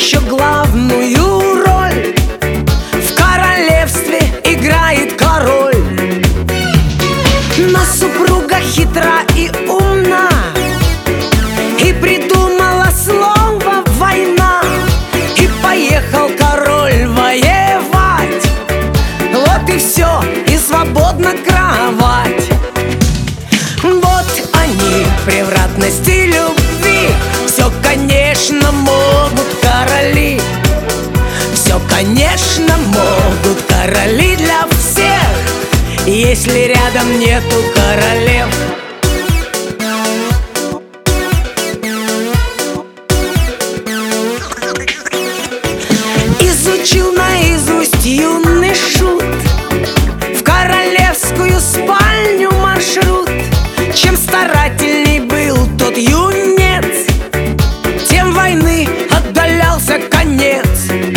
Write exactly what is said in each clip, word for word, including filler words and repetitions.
еще главную роль. В королевстве играет король, но супруга хитра и умна, и придумала слово «война». И поехал король воевать. Вот и все, и свободна кровать. Вот они, превратности любви. Все, конечно, могут короли. Все, конечно, могут короли для всех, если рядом нету королев. Изучил наизусть юный шут в королевскую спальню маршрут. Чем старательней был тот юнец, тем войны отдалялся конец.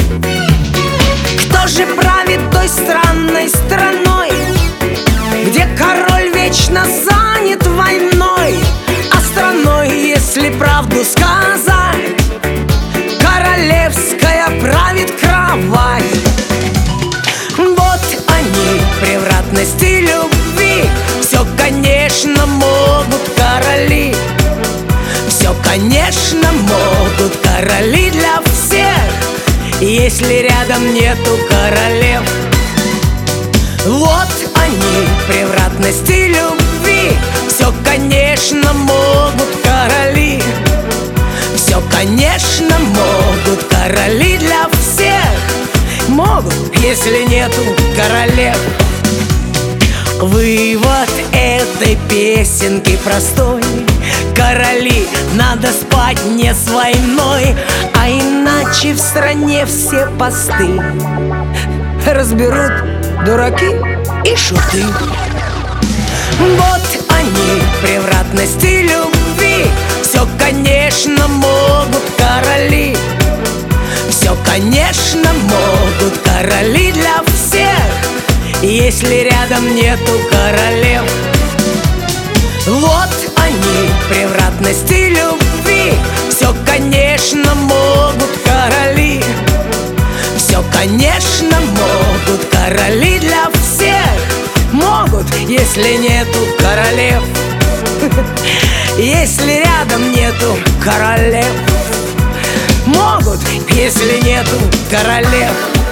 Кто же правит той странной страной, где король вечно занят войной? А страной, если правду сказать, королевская правит кровать. Вот они, превратности любви. Все, конечно, могут короли. Все, конечно, могут короли для всех, если рядом нету королев. Вот они, превратности любви. Все, конечно, могут короли. Все, конечно, могут короли для всех. Могут, если нету королев. Вывод этой песенки простой: короли, надо спать не с войной, а иначе в стране все посты разберут дураки и шуты. Вот они, превратности любви. Все, конечно, могут короли. Все, конечно, могут короли для всех, если рядом нету королев. Вот они, превратности любви. Все, конечно, могут короли. Все, конечно, могут короли для всех. Могут, если нету королев. Если рядом нету королев. Могут, если нету королев.